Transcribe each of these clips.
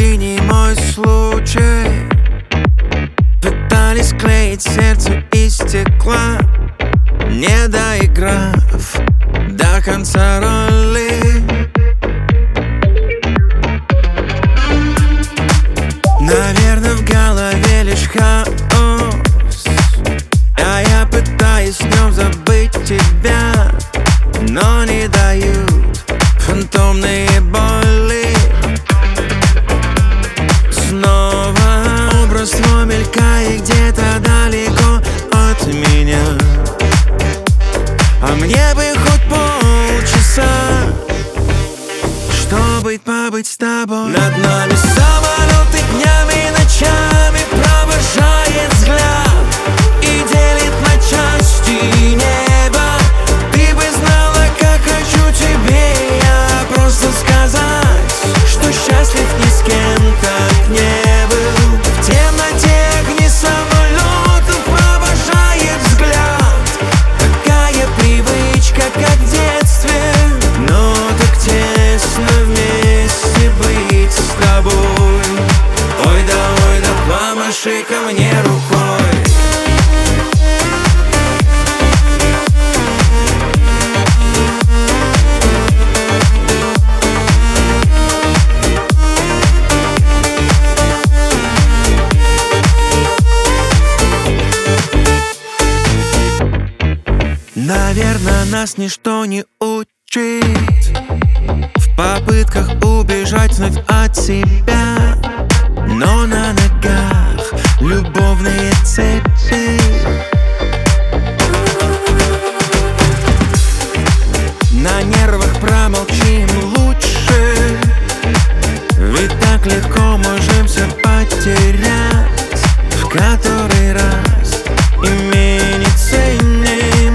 ты не мой случай. Пытались склеить сердце из стекла, не доиграв до конца роли. Наверное, в голове лишь хаос, а я пытаюсь в нем забыть тебя, но не дают фантомные боли. Снова образ твой мелькает где-то далеко от меня, а мне бы хоть полчаса, чтобы побыть с тобой. Над нами самолеты днями и ночами провожает взгляд и делит на части небо. Ты бы знала, как хочу тебе я просто сказать, что счастлив ни с кем так не был. В темноте огни самолетов провожает взгляд. Такая привычка, как в детстве, но так тесно вместе быть с тобой. Ой да, помаши ко мне рукой. Наверное, нас ничто не учит в попытках убежать вновь от себя, но на ногах любовные цепи. На нервах промолчим лучше, ведь так легко можем все потерять. В который раз имя не ценим.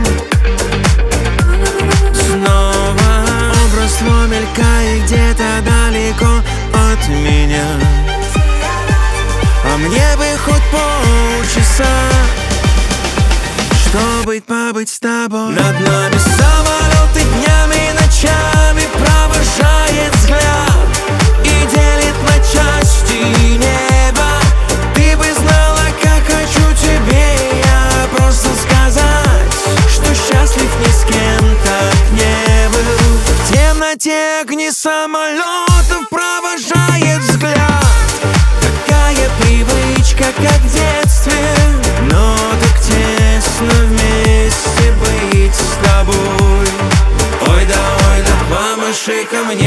Снова образ твой мелькает где-то далеко от меня, а мне бы хоть полчаса, чтобы побыть с тобой. Над нами самолеты днями и ночами провожает взгляд и делит на части небо. Ты бы знала, как хочу тебе я просто сказать, что счастлив ни с кем так не был. В темноте огни самолетов провожает взгляд. Такая привычка, как в детстве, но так тесно вместе быть с тобой. Ой да, помаши ко мне